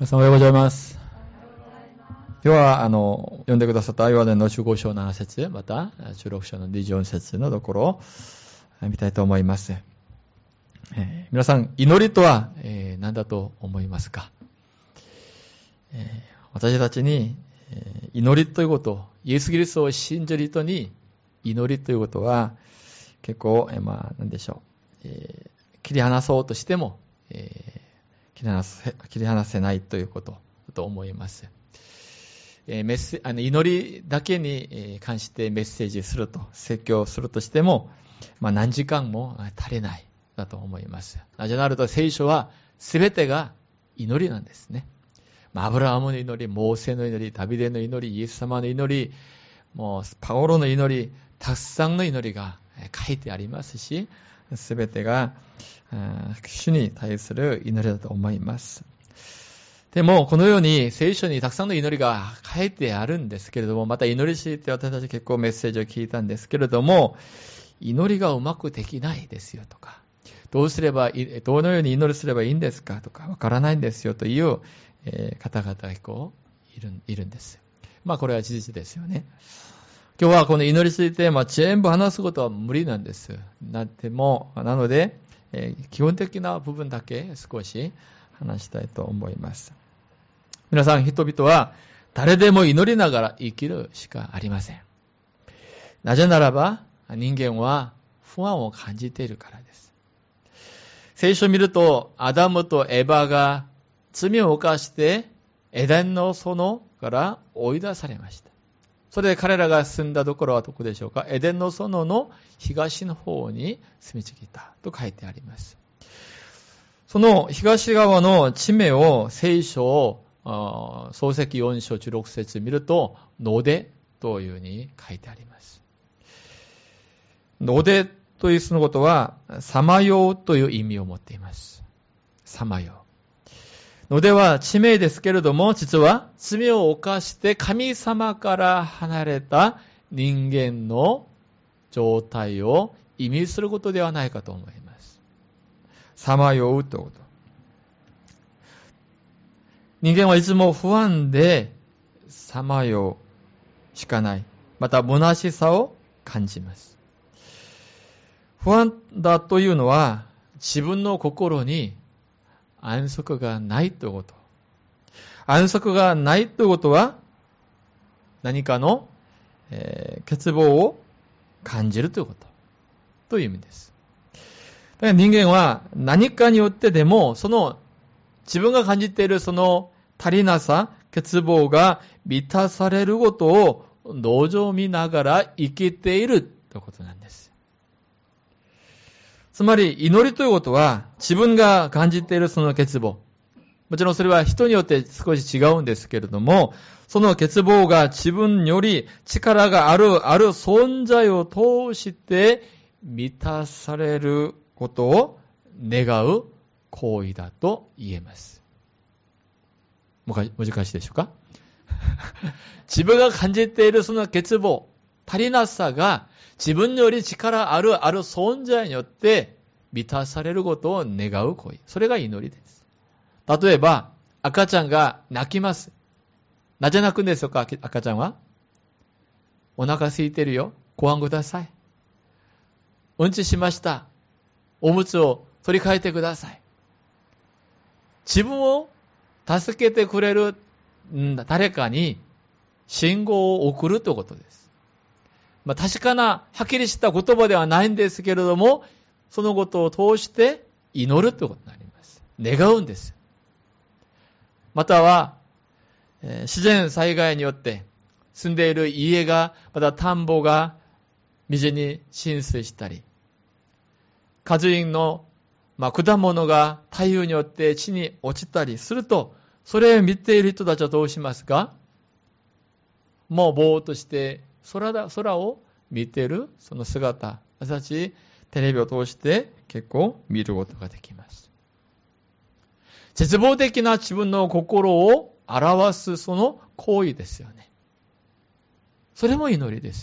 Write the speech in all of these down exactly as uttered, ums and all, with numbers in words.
皆さんおはようございます。今日は、あの、読んでくださったヨハネのじゅうご章なな節、またじゅうろく章のにじゅうよん節のところを見たいと思います。えー、皆さん、祈りとは、えー、何だと思いますか？えー、私たちに、えー、祈りということ、イエス・キリストを信じる人に祈りということは、結構、えー、まあ、なんでしょう、えー、切り離そうとしても、えー切り離せ、切り離せないということだと思います。えー、メッセあの祈りだけに関してメッセージすると、説教するとしても、まあ、何時間も足りないだと思います。なぜならと聖書は全てが祈りなんですね。まあ、アブラハムの祈り、モーセの祈り、ダビデの祈り、イエス様の祈り、もうパオロの祈り、たくさんの祈りが書いてありますし、すべてが主に対する祈りだと思います。でも、このように聖書にたくさんの祈りが書いてあるんですけれども、また祈りしって私たち結構メッセージを聞いたんですけれども、祈りがうまくできないですよとか、どうすれば、どのように祈りすればいいんですかとか、わからないんですよという方々が結構いる、いるんです。まあ、これは事実ですよね。今日はこの祈りについて、まあ、全部話すことは無理なんです。なっても、なので、えー、基本的な部分だけ少し話したいと思います。皆さん、人々は誰でも祈りながら生きるしかありません。なぜならば、人間は不安を感じているからです。聖書を見ると、アダムとエバが罪を犯して、エデンの園から追い出されました。それで彼らが住んだところはどこでしょうか？エデンの園の東の方に住み着いたと書いてあります。その東側の地名を聖書を創世記よん章じゅうろく節見ると、ノデというふうに書いてあります。ノデというそのことは、さまようという意味を持っています。さまよう。のでは地名ですけれども、実は罪を犯して神様から離れた人間の状態を意味することではないかと思います。さまようということ。人間はいつも不安でさまようしかない。また虚しさを感じます。不安だというのは自分の心に安息がないということ。安息がないということは、何かの、えー、欠乏を感じるということ。という意味です。だから人間は何かによってでも、その自分が感じているその足りなさ、欠乏が満たされることを同情を見ながら生きているということなんです。つまり、祈りということは、自分が感じているその欠乏。もちろんそれは人によって少し違うんですけれども、その欠乏が自分より力がある、ある存在を通して満たされることを願う行為だと言えます。難しいでしょうか？自分が感じているその欠乏、足りなさが、自分より力あるある存在によって満たされることを願う行為。それが祈りです。例えば、赤ちゃんが泣きます。なぜ泣くんでしょうか？赤ちゃんは。お腹空いてるよ。ご飯ください。うんちしました。おむつを取り替えてください。自分を助けてくれる誰かに信号を送るということです。まあ、確かな、はっきりした言葉ではないんですけれども、そのことを通して祈るということになります。願うんです。または、えー、自然災害によって住んでいる家が、また田んぼが水に浸水したり、果樹園の、まあ、果物が台風によって地に落ちたりすると、それを見ている人たちはどうしますか？もうぼーっとして空だ、空を見ているその姿、私たちテレビを通して結構見ることができます。絶望的な自分の心を表すその行為ですよね。それも祈りです。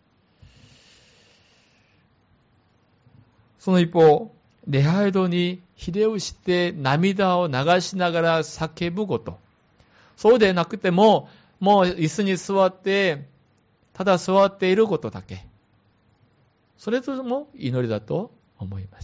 その一方、礼拝堂に秀吉して涙を流しながら叫ぶこと。そうでなくても、もう椅子に座って、ただ座っていることだけ。それとも祈りだと思います。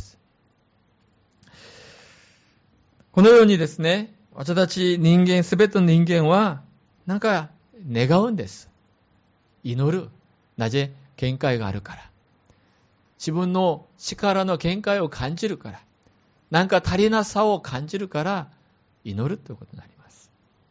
このようにですね、私たち人間、すべての人間は、なんか願うんです。祈る。なぜ？限界があるから。自分の力の限界を感じるから。なんか足りなさを感じるから、祈るということになります。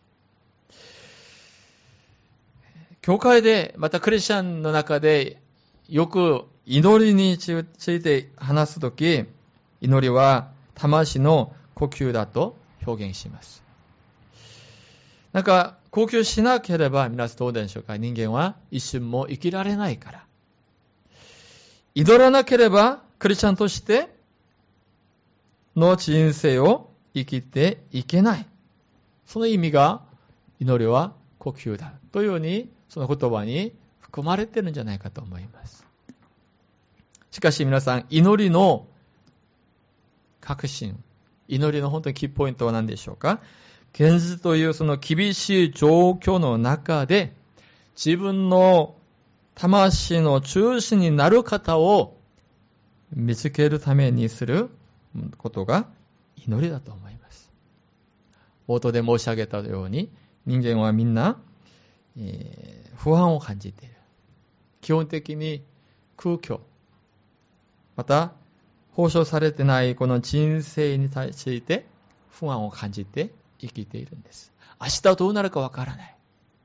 教会で、またクリスチャンの中で、よく祈りについて話すとき、祈りは魂の呼吸だと表現します。なんか、呼吸しなければ、皆さんどうでしょうか？人間は一瞬も生きられないから。祈らなければ、クリスチャンとしての人生を生きていけない。その意味が、祈りは呼吸だ。というように、その言葉に含まれているんじゃないかと思います。しかし皆さん、祈りの確信、祈りの本当にキーポイントは何でしょうか？現実というその厳しい状況の中で、自分の魂の中心になる方を見つけるためにすることが祈りだと思います。冒頭で申し上げたように、人間はみんな、えー、不安を感じている。基本的に空虚、また保証されてないこの人生に対して不安を感じて生きているんです。明日どうなるかわからない。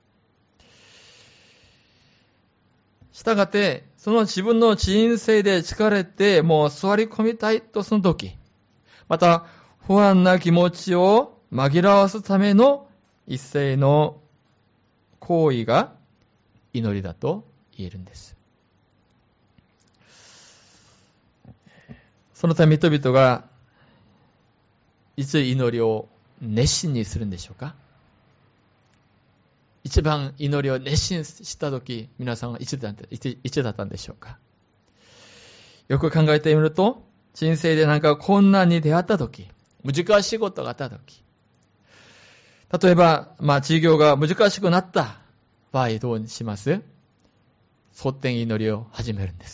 したがって、その自分の人生で疲れて、もう座り込みたいとその時、また不安な気持ちを紛らわすための一斉の行為が祈りだと言えるんです。そのため人々がいつ祈りを熱心にするんでしょうか？一番祈りを熱心したとき、皆さんはいつだったんでしょうか？よく考えてみると、人生でなんか困難に出会ったとき、難しいことがあったとき、例えば、まあ、授業が難しくなった場合どうします？蒼天祈りを始めるんです。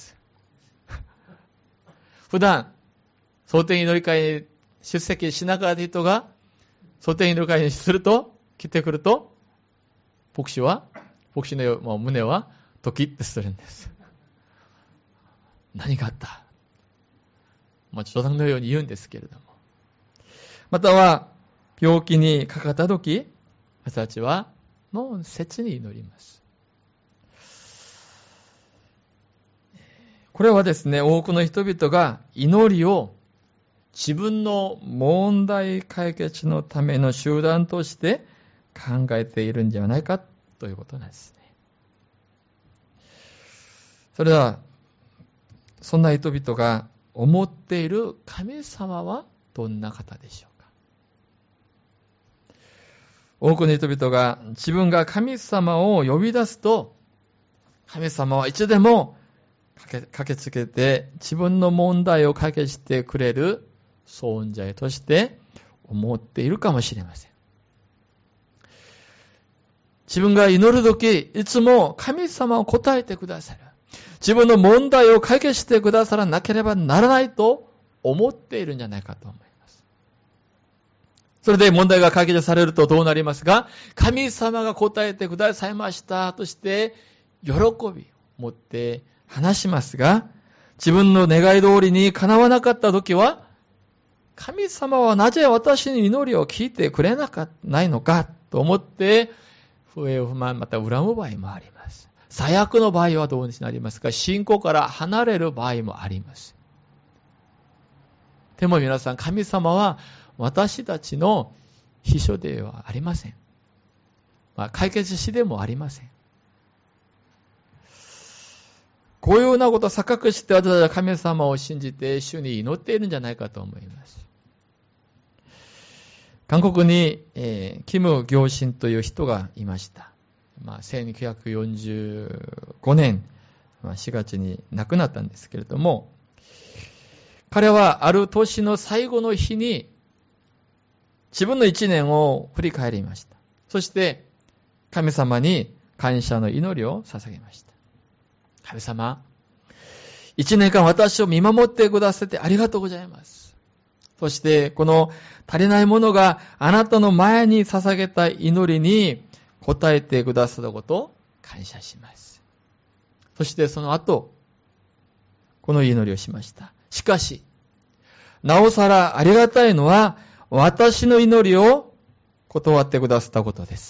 普段、蒼天祈り会に出席しなかった人が、蒼天祈り会にすると、来てくると、牧師は、牧師の胸はドキッとするんです。何があった？まあ、冗談のように言うんですけれども。または、病気にかかったとき、私たちはもう切に祈ります。これはですね、多くの人々が祈りを自分の問題解決のための手段として考えているんじゃないかということなんですね。それでは、そんな人々が思っている神様はどんな方でしょうか？多くの人々が自分が神様を呼び出すと、神様はいつでも駆け、駆けつけて自分の問題を解決してくれる存在として思っているかもしれません。自分が祈るとき、いつも神様を答えてくださる。自分の問題を解決してくださらなければならないと思っているんじゃないかと思います。それで問題が解決されるとどうなりますか？神様が答えてくださいましたとして喜びを持って話しますが、自分の願い通りに叶わなかったときは、神様はなぜ私に祈りを聞いてくれなかないのかと思って、不平不満また恨む場合もあります。最悪の場合はどうになりますか？信仰から離れる場合もあります。でも皆さん、神様は私たちの秘書ではありません。まあ、解決師でもありません。こういうようなことを錯覚して私たちは神様を信じて主に祈っているんじゃないかと思います。韓国に、えー、キム・ギョウシンという人がいました。まあ、せんきゅうひゃくよんじゅうごねん、まあ、しがつに亡くなったんですけれども、 彼はある年の最後の日に自分の一年を振り返りました。そして神様に感謝の祈りを捧げました。神様、一年間私を見守ってくださってありがとうございます。そしてこの足りないものがあなたの前に捧げた祈りに応えてくださったことを感謝します。そしてその後、この祈りをしました。しかし、なおさらありがたいのは私の祈りを断ってくださったことです。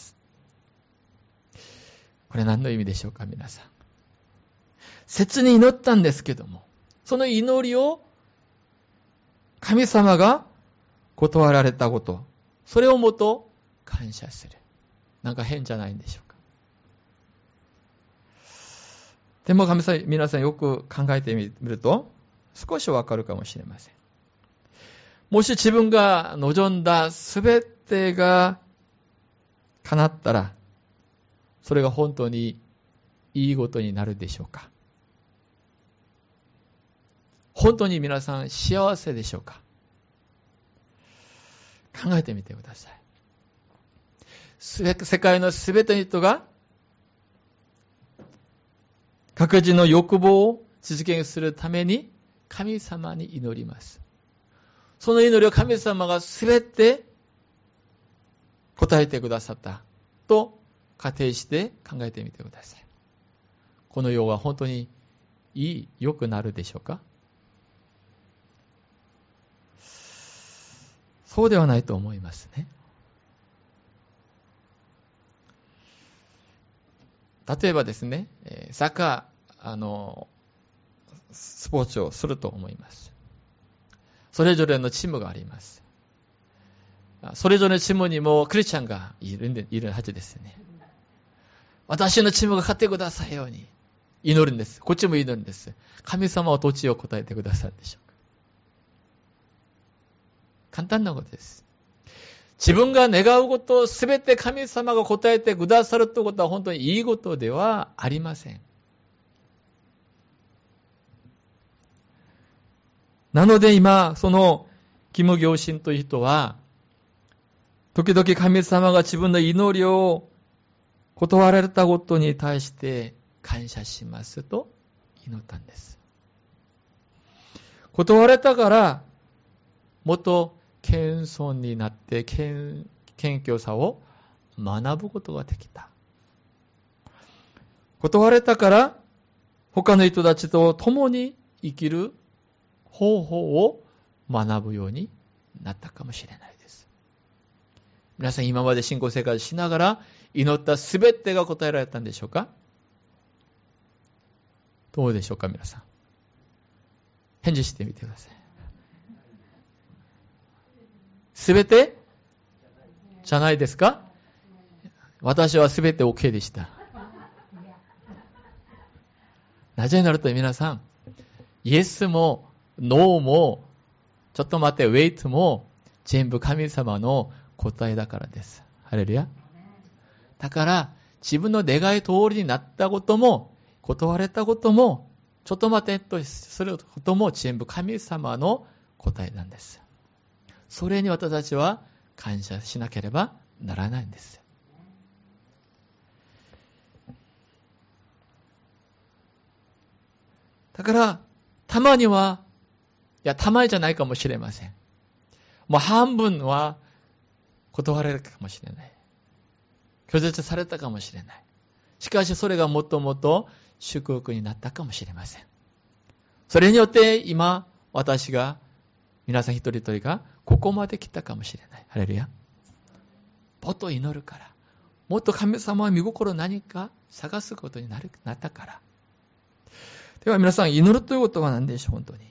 これ何の意味でしょうか、皆さん。切に祈ったんですけども、その祈りを神様が断られたこと、それをもと感謝する。なんか変じゃないんでしょうか。でも神様、皆さんよく考えてみると、少しわかるかもしれません。もし自分が望んだすべてが叶ったら、それが本当にいいことになるでしょうか。本当に皆さん幸せでしょうか。考えてみてください。世界のすべての人が各自の欲望を実現するために神様に祈ります。その祈りを神様がすべて答えてくださったと仮定して考えてみてください。この世は本当にいい、良くなるでしょうか？そうではないと思いますね。例えばですね、サッカー、あの、スポーツをすると思います。それぞれのチームがあります。それぞれのチームにもクリスチャンがいるんで、いるはずですね。私のチームが勝ってくださいように祈るんです。こっちも祈るんです。神様はどっちを答えてくださるでしょうか。簡単なことです。自分が願うことをすべて神様が答えてくださるということは本当にいいことではありません。なので今、そのキム・ギョウシンという人は、時々神様が自分の祈りを断られたことに対して感謝しますと祈ったんです。断られたから、もっと謙遜になって謙虚さを学ぶことができた。断られたから他の人たちと共に生きる方法を学ぶようになったかもしれないです。皆さん今まで信仰生活しながら祈ったすべてが答えられたんでしょうか？どうでしょうか皆さん。返事してみてください。すべてじゃないですか？私はすべて OK でした。なぜになると皆さん、イエスもノーもちょっと待ってウェイトも全部神様の答えだからです。ハレルヤ。だから自分の願い通りになったことも断られたこともちょっと待ってとすることも全部神様の答えなんです。それに私たちは感謝しなければならないんです。だからたまには、いやたまにじゃないかもしれません。もう半分は断られるかもしれない。拒絶されたかもしれない。しかしそれがもっともっと祝福になったかもしれません。それによって今私が皆さん一人一人がここまで来たかもしれない。ハレルヤ。もっと祈るから。もっと神様は見心何か探すことになる、なったから。では皆さん、祈るということは何でしょう、本当に。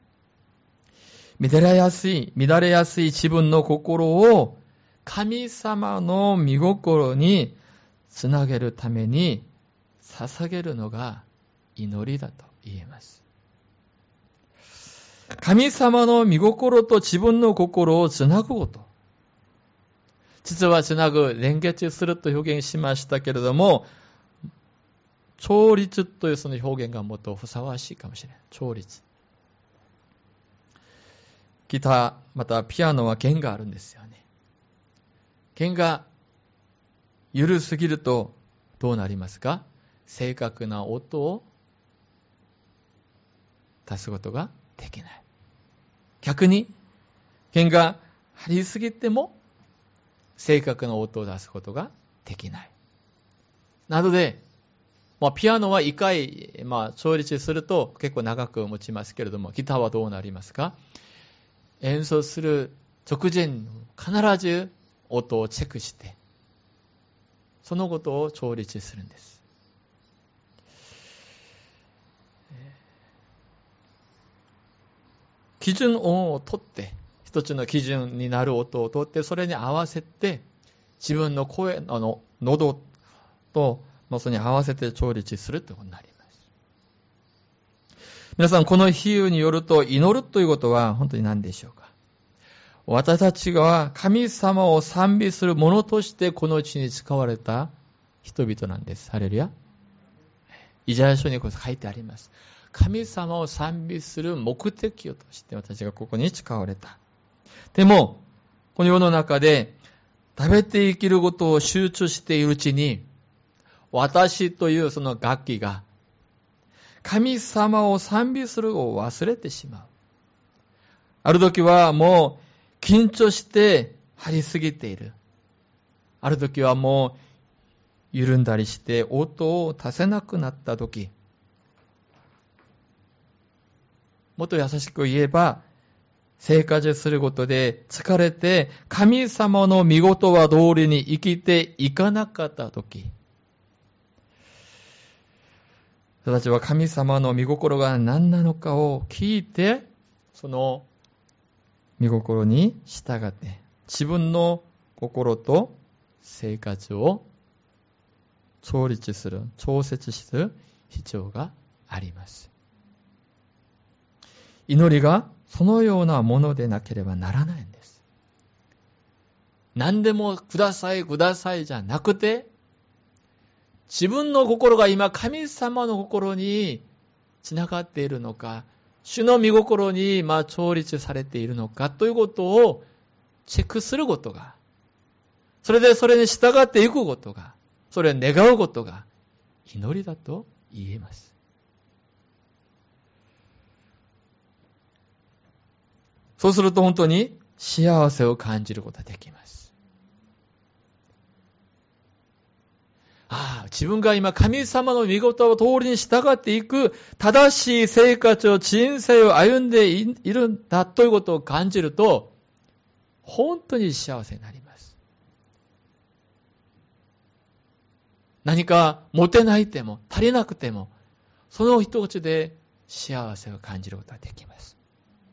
乱れやすい、乱れやすい自分の心を神様の見心につなげるために捧げるのが祈りだと言えます。神様の御心と自分の心をつなぐこと。実はつなぐ、連結すると表現しましたけれども、調律というその表現がもっとふさわしいかもしれない。調律。 ギター、またピアノは弦があるんですよね。弦が緩すぎるとどうなりますか？正確な音を出すことができない。逆に、弦が張りすぎても正確な音を出すことができない。なので、まあ、ピアノは一回、まあ、調律すると結構長く持ちますけれども、ギターはどうなりますか？演奏する直前、必ず音をチェックして、そのことを調律するんです。基準音を取って、一つの基準になる音を取って、それに合わせて、自分の声、あの、喉と、それに合わせて調律するということになります。皆さん、この比喩によると、祈るということは本当に何でしょうか？私たちが神様を賛美するものとしてこの地に使われた人々なんです。ハレルヤ。イザヤ書にこう書いてあります。神様を賛美する目的をとして私がここに使われた。でも、この世の中で食べて生きることを集中しているうちに、私というその楽器が神様を賛美するを忘れてしまう。ある時はもう緊張して張りすぎている。ある時はもう緩んだりして音を足せなくなった時、もっと優しく言えば、生活することで疲れて神様の御事は通りに生きていかなかったとき、私たちは神様の御心が何なのかを聞いて、その御心に従って自分の心と生活を調律する、調節する必要があります。祈りがそのようなものでなければならないんです。何でもくださいくださいじゃなくて、自分の心が今神様の心につながっているのか、主の御心にまあ調律されているのかということをチェックすることが、それでそれに従っていくことが、それを願うことが祈りだと言えます。そうすると本当に幸せを感じることができます。ああ、自分が今神様の御事を通りに従っていく正しい生活を、人生を歩んでいるんだということを感じると、本当に幸せになります。何か持てないても、足りなくても、その一口で幸せを感じることができます。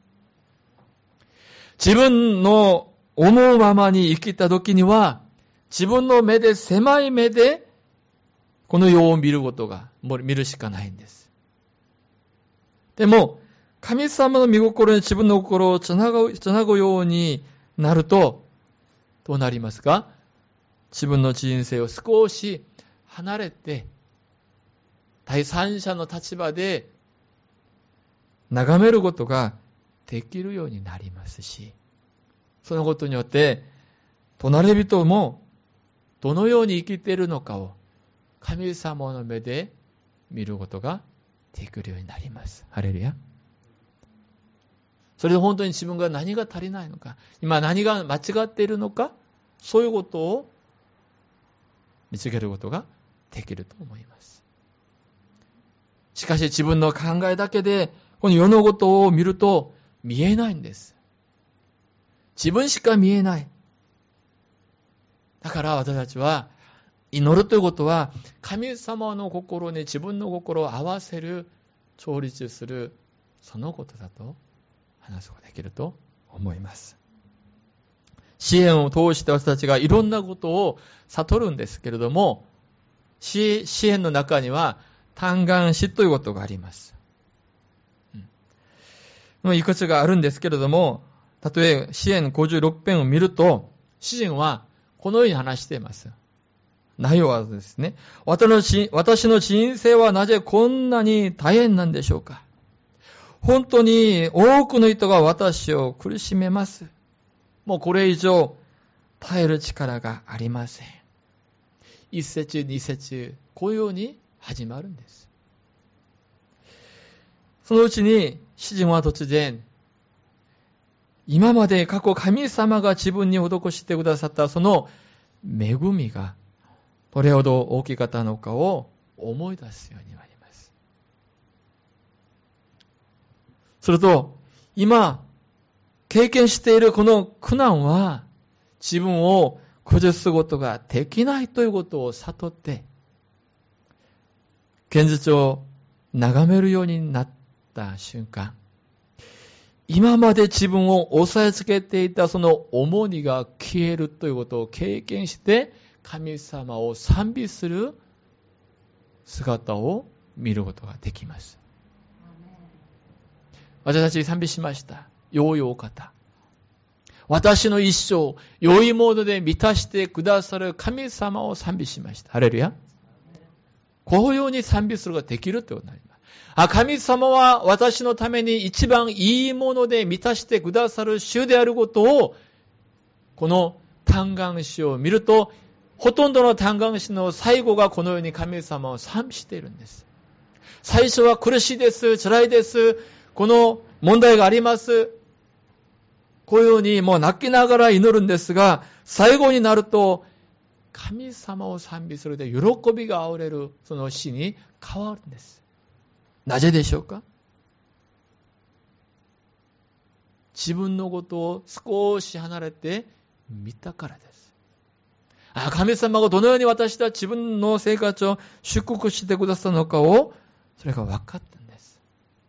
自分の思うままに生きた時には、自分の目で、狭い目で、この世を見ることが、見るしかないんです。でも、神様の御心に自分の心をつなぐ、つなぐようになると、どうなりますか？自分の人生を少し離れて、第三者の立場で眺めることができるようになりますし、そのことによって、隣人もどのように生きているのかを神様の目で見ることができるようになります。ハレルヤ。それで本当に自分が何が足りないのか、今何が間違っているのか、そういうことを見つけることができると思います。しかし自分の考えだけでこの世のことを見ると見えないんです。自分しか見えない。だから私たちは祈るということは神様の心に自分の心を合わせる、調律する、そのことだと話すことができると思います。支援を通して私たちがいろんなことを悟るんですけれども、支援の中には嘆願詩ということがあります。うん、いくつかあるんですけれども、たとえ詩編ごじゅうろく編を見ると、詩人はこのように話しています。内容はですね、私の人生はなぜこんなに大変なんでしょうか。 本当に多くの人が私を苦しめます。もうこれ以上耐える力がありません。一節二節、こういうように始まるんです。そのうちに詩人は突然、今まで過去神様が自分に施してくださったその恵みがどれほど大きかったのかを思い出すようになります。すると、今経験しているこの苦難は自分を崩すことができないということを悟って、現実を眺めるようになった瞬間、今まで自分を抑えつけていたその重荷が消えるということを経験して、神様を賛美する姿を見ることができます。私たち賛美しました。ようようお方。私の一生、良いもので満たしてくださる神様を賛美しました。ハレルヤ。こういうように賛美することができるということになります。あ、神様は私のために一番いいもので満たしてくださる主であることを、この嘆願詩を見ると、ほとんどの嘆願詩の最後がこのように神様を賛美しているんです。最初は苦しいです、辛いです、この問題があります。こういうようにもう泣きながら祈るんですが、最後になると、神様を賛美するで喜びがあふれるその詩に変わるんです。なぜでしょうか？自分のことを少し離れて見たからです。あ、神様がどのように私たち自分の生活を祝福してくださるのかを、それが分かったんです。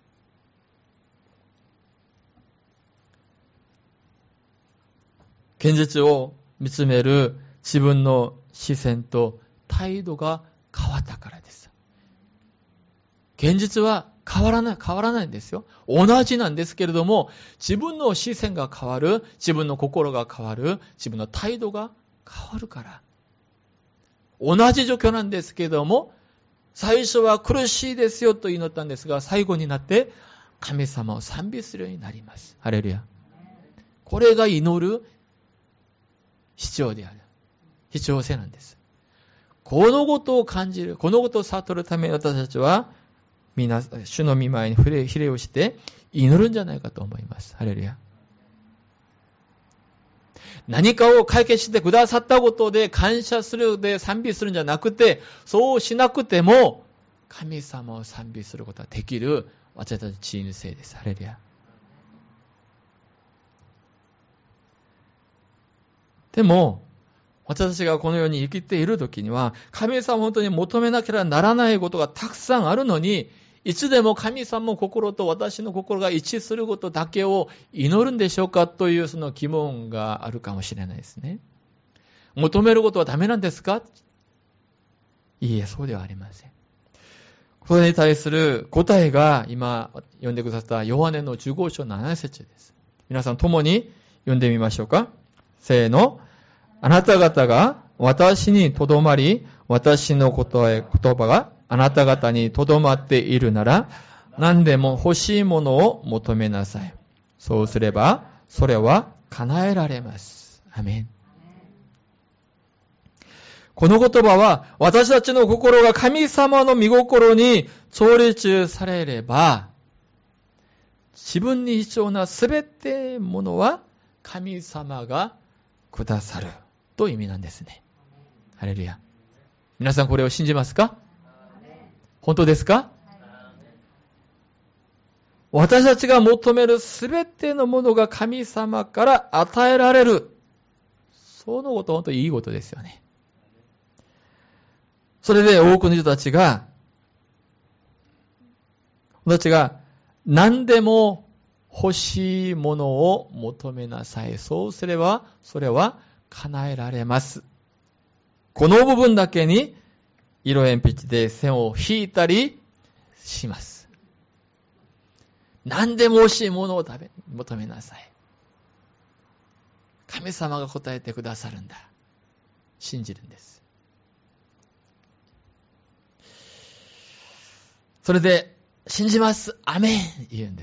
現実を見つめる自分の視線と態度が変わったからです。現実は変わらない、変わらないんですよ。同じなんですけれども、自分の視線が変わる、自分の心が変わる、自分の態度が変わるから。同じ状況なんですけれども、最初は苦しいですよと祈ったんですが、最後になって神様を賛美するようになります。ハレルヤ。これが祈る必要である。必要性なんです。このことを感じる、このことを悟るために私たちは、皆、主の御前に触れ、ひれをして祈るんじゃないかと思います。ハレルヤ。何かを解決してくださったことで感謝するで賛美するんじゃなくて、そうしなくても神様を賛美することができる私たち人生です。ハレルヤ。でも、私たちがこのように生きているときには、神様を本当に求めなければならないことがたくさんあるのに、いつでも神様の心と私の心が一致することだけを祈るんでしょうかというその疑問があるかもしれないですね。求めることはダメなんですか？いいえ、そうではありません。これに対する答えが今読んでくださったヨハネのじゅうご章なな節です。皆さん共に読んでみましょうか。せーの。あなた方が私にとどまり、私の言葉があなた方にとどまっているなら、何でも欲しいものを求めなさい。そうすれば、それは叶えられます。アメン。この言葉は、私たちの心が神様の御心に調律されれば、自分に必要なすべてものは神様がくださるという意味なんですね。ハレルヤ。皆さんこれを信じますか？本当ですか？私たちが求めるすべてのものが神様から与えられる。そのことは本当にいいことですよね。それで多くの人たちが、私たちが何でも欲しいものを求めなさい。そうすれば、それは叶えられます。この部分だけに色鉛筆で線を引いたりします。何でも欲しいものを食べ、求めなさい。神様が答えてくださるんだ。信じるんです。それで、 信じます。アメン言うんです。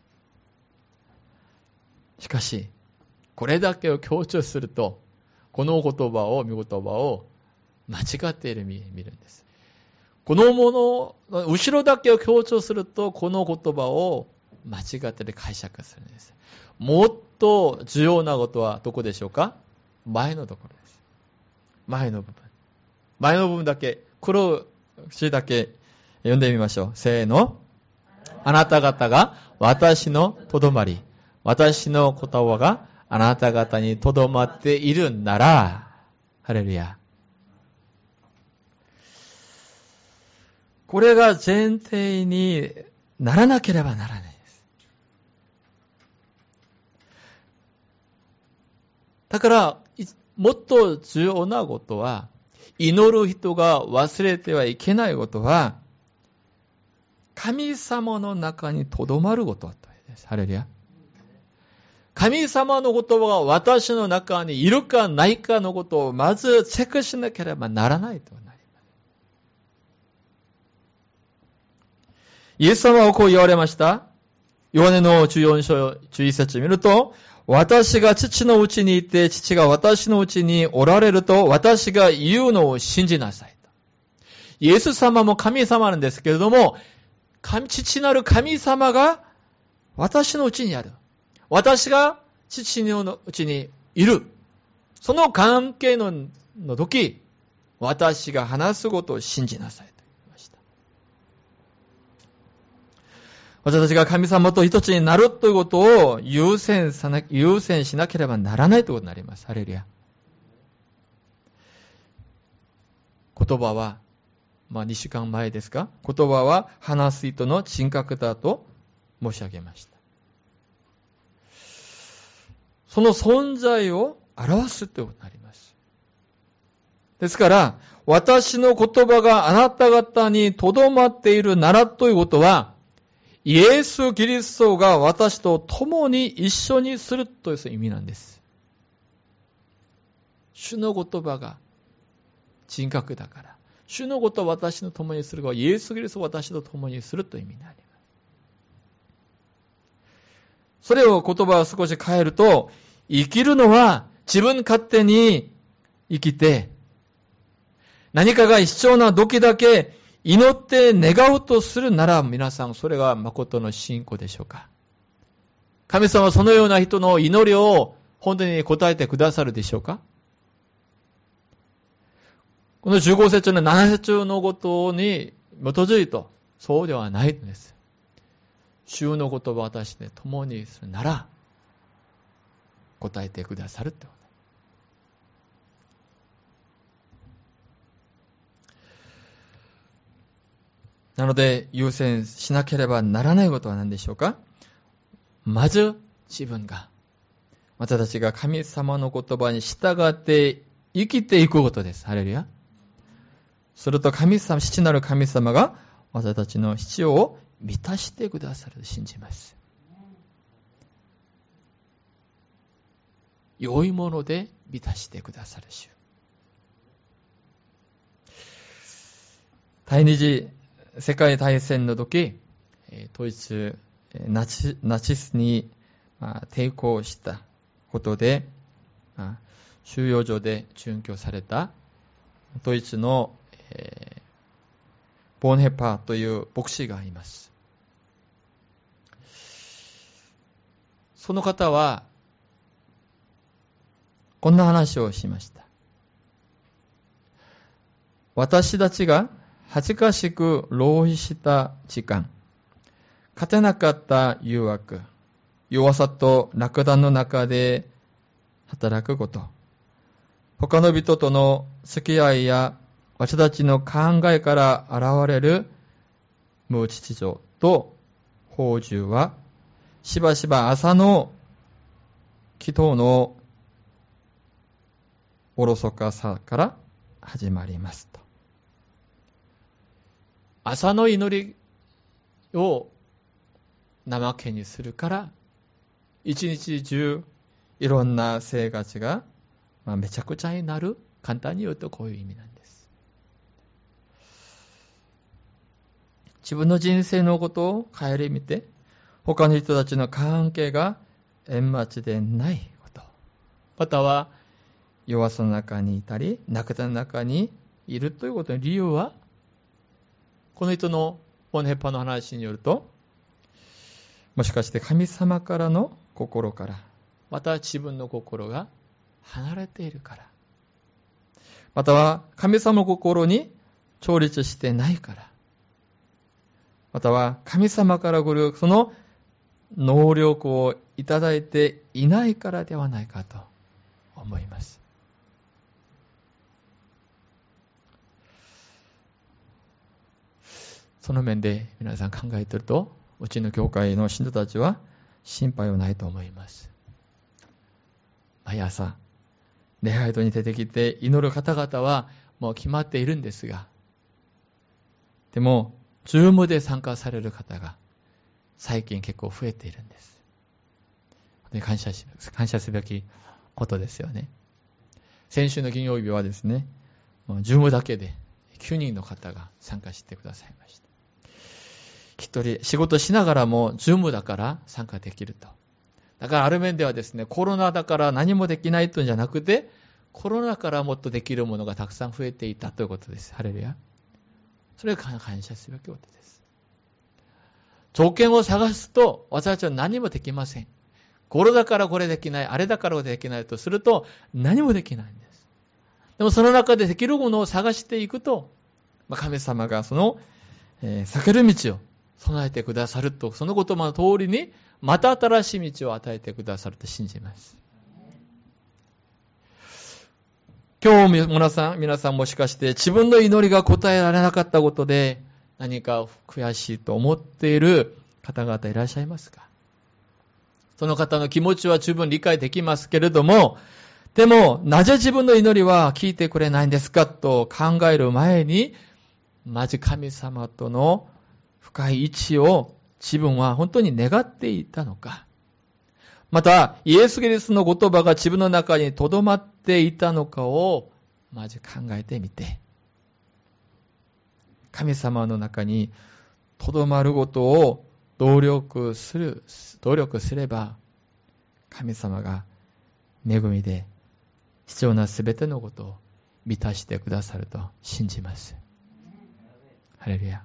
しかし、これだけを強調すると、この言葉を、御言葉を間違っている見るんです。このもの、後ろだけを強調すると、この言葉を間違ってで解釈するんです。もっと重要なことはどこでしょうか？前のところです。前の部分。前の部分だけ、黒字だけ読んでみましょう。せーの。あなた方が私のとどまり、私の言葉があなた方にとどまっているなら、ハレルヤ。これが前提にならなければならないです。だから、もっと重要なことは、祈る人が忘れてはいけないことは、神様の中にとどまることです。ハレルヤ。神様の言葉が私の中にいるかないかのことをまずチェックしなければならないとなります。イエス様はこう言われました。ヨハネのじゅうよん章じゅういち節を見ると、私が父のうちにいて、父が私のうちにおられると、私が言うのを信じなさいと。イエス様も神様なんですけれども、神父なる神様が私のうちにある。私が父のうちにいる。その関係のの時、私が話すことを信じなさいと言いました。私たちが神様と一つになるということを優先さな、優先しなければならないということになります。ハレルヤ。言葉は、まあにしゅうかんまえですか？言葉は話す人の人格だと申し上げました。その存在を表すということになります。ですから、私の言葉があなた方にとどまっているならということは、イエス・キリストが私と共に一緒にするという意味なんです。主の言葉が人格だから、主のことを私と共にするが、イエス・キリストを私と共にするという意味になります。それを言葉を少し変えると、生きるのは自分勝手に生きて、何かが必要な時だけ祈って願うとするなら、皆さんそれが誠の信仰でしょうか？神様はそのような人の祈りを本当に答えてくださるでしょうか？このじゅうご節のなな節のことに基づいて、そうではないのです。主の言葉を私で共にするなら、答えてくださるってこと。なので、優先しなければならないことは何でしょうか？まず、自分が、私たちが神様の言葉に従って生きていくことです。ハレルヤ。すると神様、父なる神様が私たちの必要を満たしてくださると信じます。良いもので満たしてくださる主。第二次世界大戦の時、ドイツナチ、ナチスに抵抗したことで、収容所で殉教されたドイツのボンヘパーという牧師がいます。その方はこんな話をしました。私たちが恥ずかしく浪費した時間、勝てなかった誘惑、弱さと落胆の中で働くこと、他の人との付き合いや私たちの考えから現れる無秩序と放縦は、しばしば朝の祈祷のおろそかさから始まりますと。朝の祈りを怠けにするから、一日中いろんな生活がめちゃくちゃになる。簡単に言うとこういう意味なんです。 自分の人生のことを顧みて、他の人たちの関係が円満でないこと、または弱さの中にいたり、泣けの中にいるということの理由は、この人のボンヘッパの話によると、もしかして神様からの心から、または自分の心が離れているから、または神様の心に調律してないから、または神様から来るその能力をいただいていないからではないかと思います。その面で皆さん考えていると、うちの教会の信徒たちは心配はないと思います。毎朝、礼拝堂に出てきて祈る方々はもう決まっているんですが、でも、ズームで参加される方が最近結構増えているんです。感謝し、感謝すべきことですよね。先週の金曜日はですね、ズームだけできゅうにんの方が参加してくださいました。一人仕事しながらもズームだから参加できると。だからある面ではですね、コロナだから何もできないというんじゃなくて、コロナからもっとできるものがたくさん増えていたということです。ハレルヤ。それが感謝すべきことです。条件を探すと私たちは何もできません。これだからこれできない、あれだからこれできないとすると何もできないんです。でもその中でできるものを探していくと、神様がその、えー、避ける道を備えてくださると、その言葉の通りにまた新しい道を与えてくださると信じます。今日皆さん、皆さんもしかして自分の祈りが答えられなかったことで何か悔しいと思っている方々いらっしゃいますか？その方の気持ちは十分理解できますけれども、でもなぜ自分の祈りは聞いてくれないんですかと考える前に、まず神様との深い一致を自分は本当に願っていたのか、またイエス・キリストの言葉が自分の中に留まっていたのかをまず考えてみて、神様の中に留まることを努力する、努力すれば神様が恵みで必要なすべてのことを満たしてくださると信じます。ハレルヤ。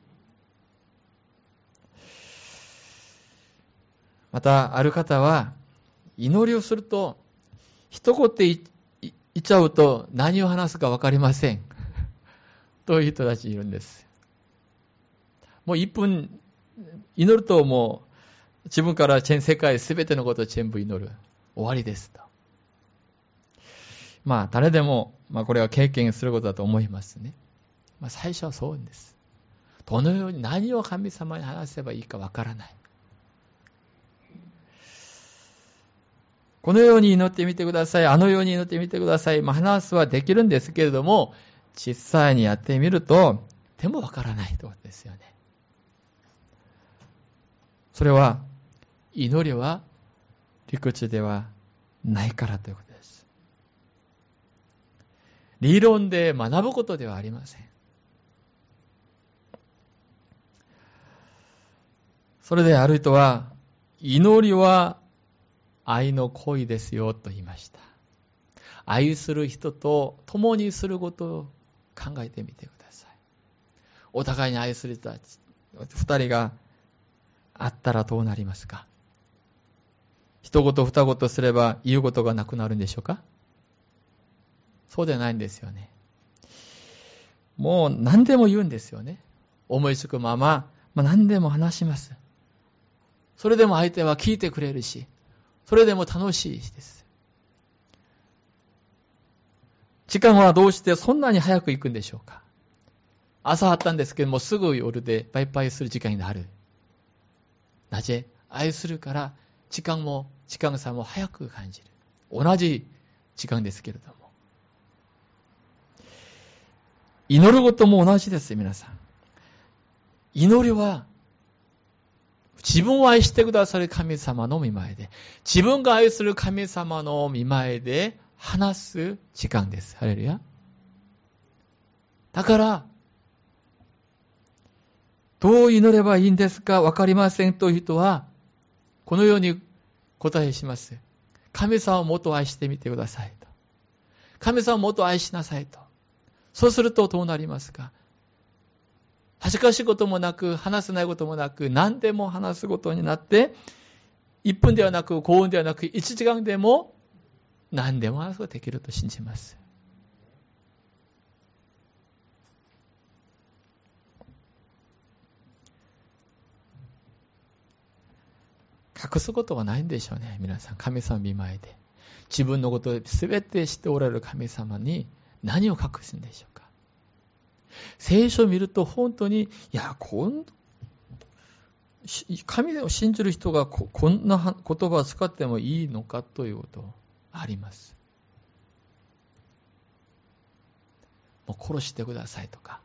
また、ある方は、祈りをすると、一言言っちゃうと何を話すか分かりません。という人たちいるんです。もういっぷん祈るともう、自分から全世界すべてのことを全部祈る。終わりですと。まあ、誰でも、まあこれは経験することだと思いますね。まあ最初はそうです。どのように何を神様に話せばいいか分からない。このように祈ってみてください。あのように祈ってみてください。まあ、話すはできるんですけれども、実際にやってみると、でもわからないということですよね。それは、祈りは理屈ではないからということです。理論で学ぶことではありません。それである人は、祈りは愛の行為ですよと言いました。愛する人と共にすることを考えてみてください。お互いに愛する人たち、二人があったらどうなりますか？一言二言すれば言うことがなくなるんでしょうか？そうではないんですよね。もう何でも言うんですよね。思いつくまま、まあ、何でも話します。それでも相手は聞いてくれるし、それでも楽しいです。時間はどうしてそんなに早く行くんでしょうか？朝あったんですけども、すぐ夜でバイバイする時間になる。なぜ？愛するから時間も時間差も早く感じる。同じ時間ですけれども、祈ることも同じです。皆さん、祈りは自分を愛してくださる神様の御前で、自分が愛する神様の御前で話す時間です。ハレルヤ。だからどう祈ればいいんですかわかりませんという人は、このように答えします。神様をもっと愛してみてくださいと。神様をもっと愛しなさいと。そうするとどうなりますか？恥ずかしいこともなく、話せないこともなく、何でも話すことになって、いっぷんではなく、ごふんではなく、いちじかんでも何でも話すことができると信じます。隠すことはないんでしょうね。皆さん、神様見舞いで。自分のことを全て知っておられる神様に何を隠すんでしょうか。聖書を見ると本当に、いや、こん神を信じる人が こ, こんな言葉を使ってもいいのかということあります。もう殺してくださいとか、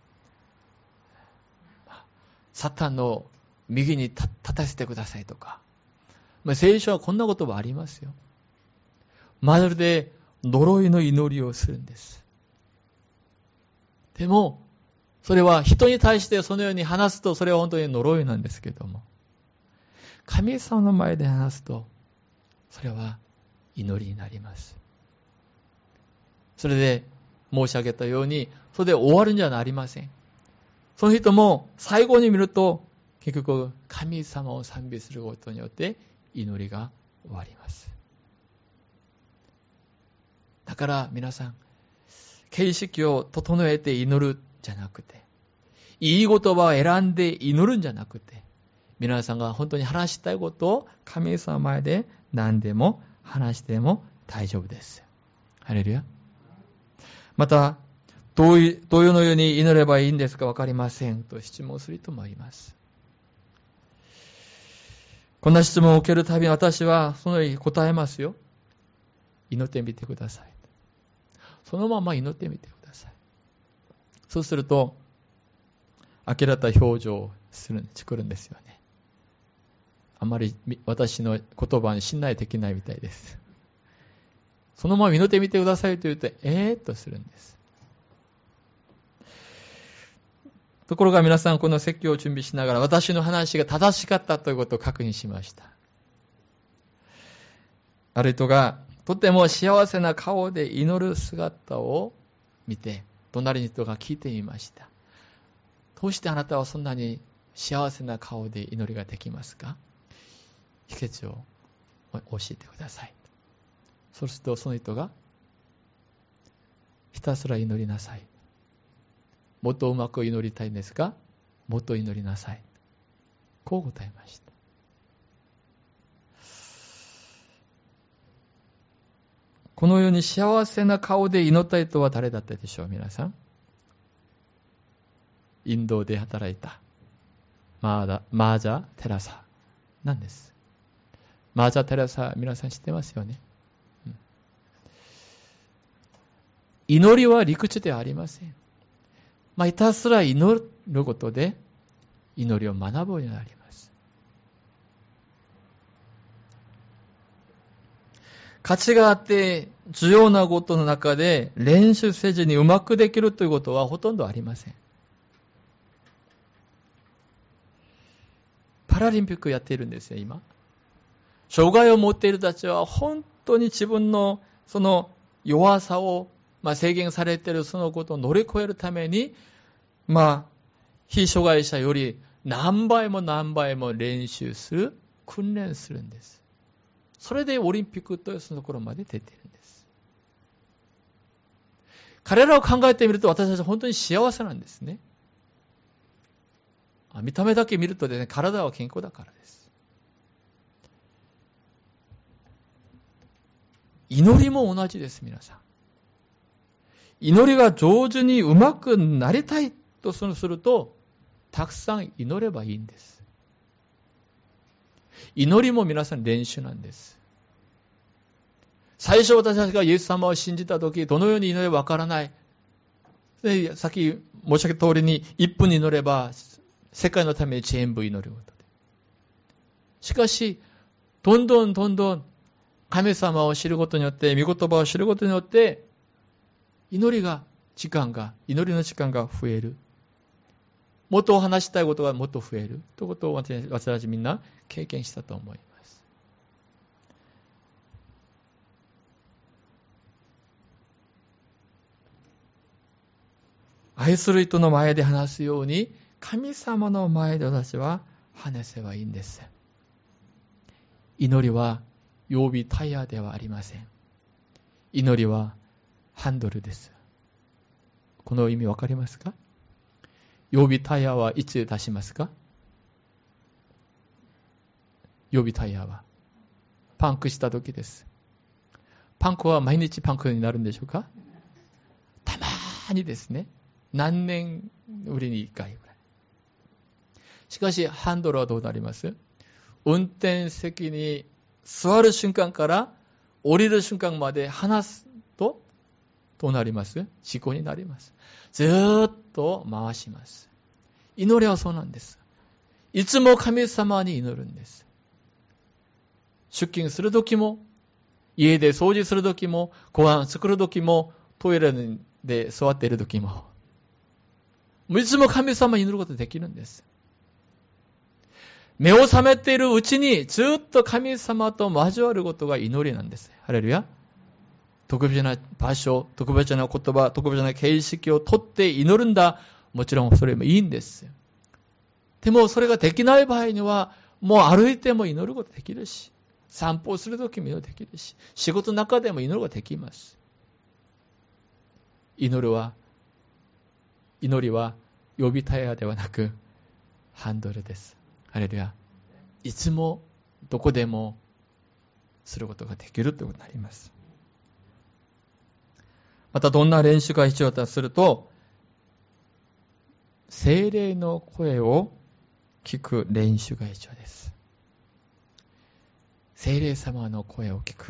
サタンの右に立たせてくださいとか、まあ、聖書はこんな言葉ありますよ。まるで呪いの祈りをするんです。でもそれは人に対してそのように話すと、それは本当に呪いなんですけども、神様の前で話すと、それは祈りになります。それで申し上げたように、それで終わるんじゃありません。その人も最後に見ると、結局神様を賛美することによって祈りが終わります。だから皆さん、形式を整えて祈るじゃなくて、いい言葉を選んで祈るんじゃなくて、皆さんが本当に話したいことを神様前で何でも話しても大丈夫です。ハレルヤ。また、どういう、どういうのように祈ればいいんですかわかりませんと質問する人もいます。こんな質問を受けるたびに私はそのように答えますよ。祈ってみてください。そのまま祈ってみてください。そうすると、呆れた表情をする作るんですよね。あまり私の言葉に信頼できないみたいです。そのまま祈ってみてくださいと言うと、えーっとするんです。ところが皆さん、この説教を準備しながら、私の話が正しかったということを確認しました。ある人が、とても幸せな顔で祈る姿を見て、隣の人が聞いてみました。どうしてあなたはそんなに幸せな顔で祈りができますか？秘訣を教えてください。そうするとその人が、ひたすら祈りなさい。もっとうまく祈りたいんですか？もっと祈りなさい。こう答えました。このように幸せな顔で祈った人は誰だったでしょう、皆さん。インドで働いたマーダ、マージャ・テラサなんです。マージャ・テラサ、皆さん知ってますよね。うん、祈りは理屈ではありません。まあ、ひたすら祈ることで祈りを学ぶようになります。価値があって重要なことの中で練習せずにうまくできるということはほとんどありません。パラリンピックやっているんですよ、今。障害を持っている人たちは本当に自分のその弱さを、まあ、制限されているそのことを乗り越えるために、まあ、非障害者より何倍も何倍も練習する、訓練するんです。それでオリンピックというそのところまで出ているんです。彼らを考えてみると私たちは本当に幸せなんですね。見た目だけ見るとですね、体は健康だからです。祈りも同じです、皆さん。祈りが上手にうまくなりたいとすると、たくさん祈ればいいんです。祈りも皆さん練習なんです。最初私たちがイエス様を信じたとき、どのように祈ればわからない。で、さっき申し上げた通りに、いっぷん祈れば、世界のために全部祈ることで。しかし、どんどんどんどん神様を知ることによって、御言葉を知ることによって、祈りが、時間が、祈りの時間が増える。 もっと話したいことがもっと増えるということを私たちみんな経験したと思います。愛する人の前で話すように、神様の前で私は話せばいいんです。祈りは曜日タイヤではありません。祈りはハンドルです。この意味わかりますか？曜日タイヤはいつ出しますか？曜日タイヤはパンクした時です。パンクは毎日パンクになるんでしょうか？たまーにですね。何年ぶりにいっかいぐらい。しかしハンドルはどうなります？運転席に座る瞬間から降りる瞬間まで離すとどうなります？事故になります。ずーっと回します。祈りはそうなんです。いつも神様に祈るんです。出勤するときも、家で掃除するときも、ご飯作るときも、トイレで座っているときも、いつも神様に祈ることができるんです。目を覚めているうちにずっと神様と交わることが祈りなんです。ハレルヤ。特別な場所、特別な言葉、特別な形式をとって祈るんだ。もちろんそれもいいんです。でもそれができない場合には、もう歩いても祈ることができるし、散歩するときも祈ることができるし、仕事の中でも祈ることができます。祈るは、祈りは予備タイヤではなくハンドルです。ハレルヤ。いつもどこでもすることができるということになります。またどんな練習が必要だとすると、聖霊の声を聞く練習が必要です。聖霊様の声を聞く。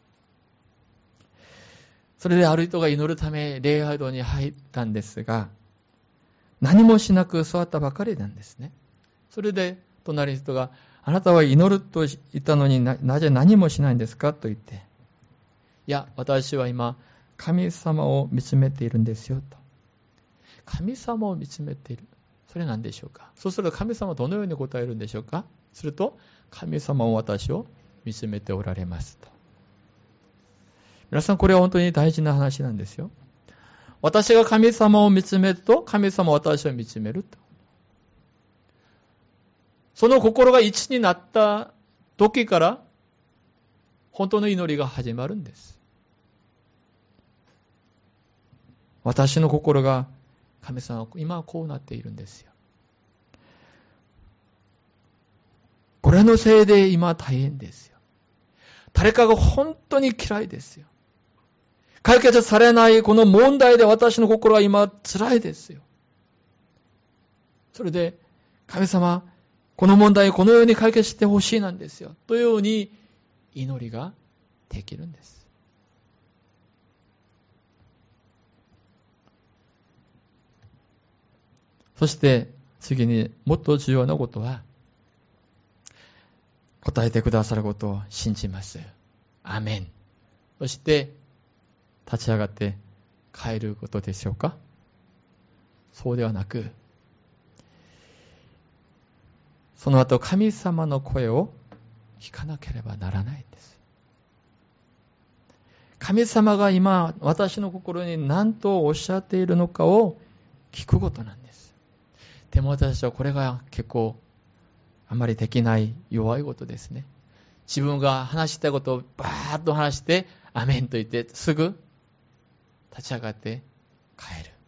それである人が祈るため礼拝堂に入ったんですが、何もしなく座ったばかりなんですね。それで隣の人が、あなたは祈ると言ったのに な, なぜ何もしないんですかと言って、いや、私は今神様を見つめているんですよと。神様を見つめている。それ何でしょうか？そうすると神様はどのように答えるんでしょうか？すると、神様も私を見つめておられますと。皆さん、これは本当に大事な話なんですよ。私が神様を見つめると、神様は私を見つめると。その心が一になった時から、本当の祈りが始まるんです。私の心が、神様は今はこうなっているんですよ。これのせいで今大変ですよ。誰かが本当に嫌いですよ。解決されないこの問題で私の心は今辛いですよ。それで、神様、この問題をこのように解決してほしいなんですよ。というように祈りができるんです。そして次にもっと重要なことは、答えてくださることを信じます。アメン。そして立ち上がって帰ることでしょうか？そうではなく、その後神様の声を聞かなければならないんです。神様が今私の心に何とおっしゃっているのかを聞くことなんです。でも私はこれが結構あまりできない弱いことですね。自分が話したいことをバーッと話してアメンと言ってすぐ立ち上がって帰る。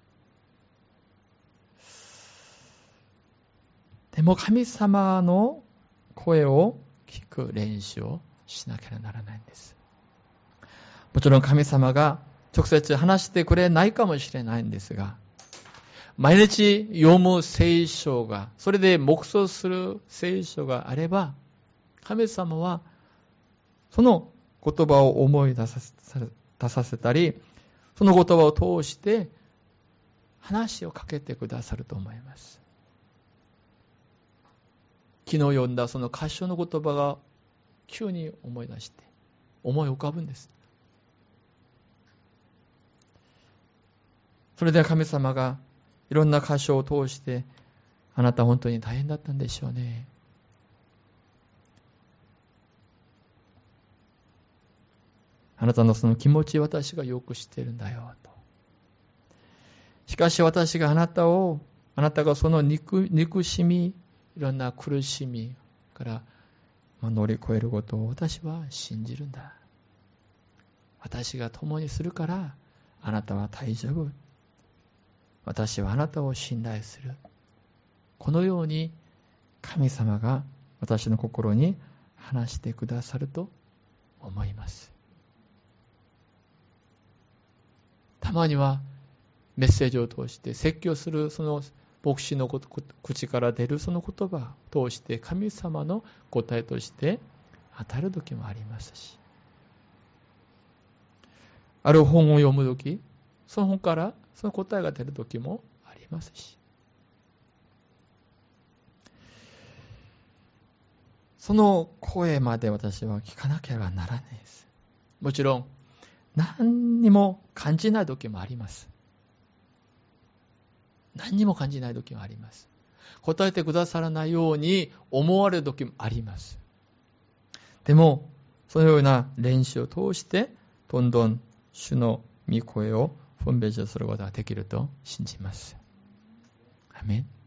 でも神様の声を聞く練習をしなければならないんです。もちろん神様が直接話してくれないかもしれないんですが、毎日読む聖書が、それで黙想する聖書があれば、神様はその言葉を思い出させ、出させたり、その言葉を通して話をかけてくださると思います。昨日読んだその箇所の言葉が急に思い出して、思い浮かぶんです。それで神様がいろんな箇所を通して、あなた本当に大変だったんでしょうね。あなたのその気持ち、私がよく知っているんだよと。しかし私があなたを、あなたがその 憎, 憎しみ、いろんな苦しみから乗り越えることを私は信じるんだ。私が共にするから、あなたは大丈夫。私はあなたを信頼する。このように神様が私の心に話してくださると思います。たまにはメッセージを通して説教するその牧師の口から出るその言葉を通して神様の答えとして当たる時もありますし、ある本を読む時、その本からその答えが出る時もありますし、その声まで私は聞かなければならないです。もちろん何にも感じない時もあります。何にも感じない時もあります。答えてくださらないように思われる時もあります。でもそのような練習を通してどんどん主の御声を分別することができると信じます。アメン。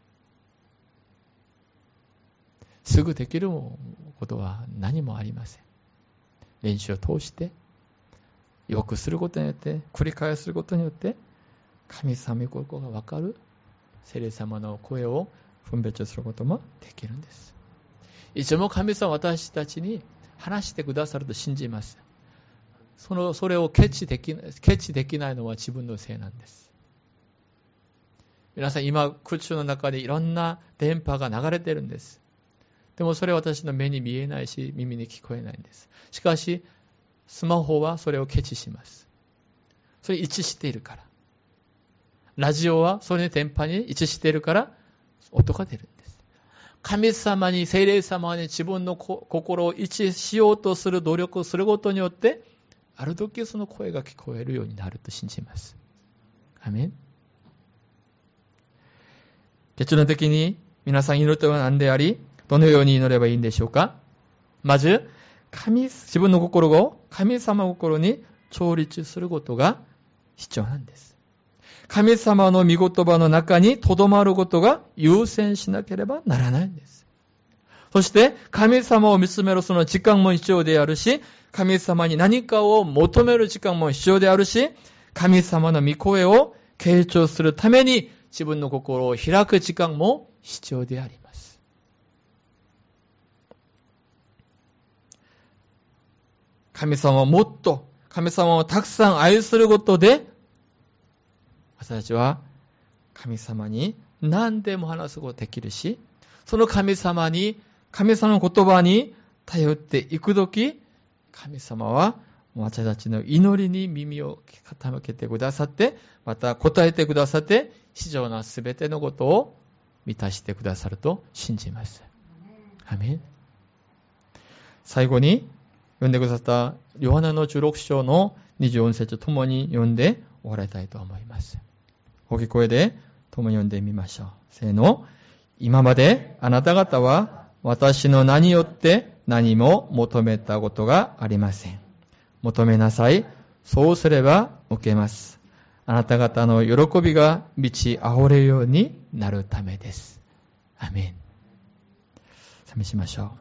すぐできることは何もありません。練習を通してよくすることによって、繰り返することによって神様の心が分かる聖霊様の声を分別することもできるんです。いつも神様は私たちに話してくださると信じます。そのそれをケチできない、ケチできないのは自分のせいなんです。皆さん今口の中でいろんな電波が流れてるんです。でもそれは私の目に見えないし耳に聞こえないんです。しかしスマホはそれをケチします。それ一致しているから。ラジオはそれに電波に一致しているから音が出るんです。神様に、聖霊様に自分の心を一致しようとする努力をすることによってある時その声が聞こえるようになると信じます。アメン。結論的に皆さん祈るとは何であり、どのように祈ればいいんでしょうか。まず神、自分の心を神様の心に調律することが必要なんです。神様の御言葉の中に留まることが優先しなければならないんです。そして神様を見つめるその時間も必要であるし、神様に何かを求める時間も必要であるし、神様の御声を傾聴するために自分の心を開く時間も必要であります。神様をもっと、神様をたくさん愛することで、私たちは神様に何でも話すことができるし、その神様に、神様の言葉に頼っていくとき、神様は私たちの祈りに耳を傾けてくださって、また答えてくださって、必要なすべてのことを満たしてくださると信じます。アメン。最後に読んでくださったヨハネのじゅうろく章のにじゅうよん節ともに読んで終わりたいと思います。大きい声で共に読んでみましょう。せーの。今まであなた方は私の名によって何も求めたことがありません。求めなさい。そうすれば受けます。あなた方の喜びが満ち溢れるようになるためです。アメン。賛美しましょう。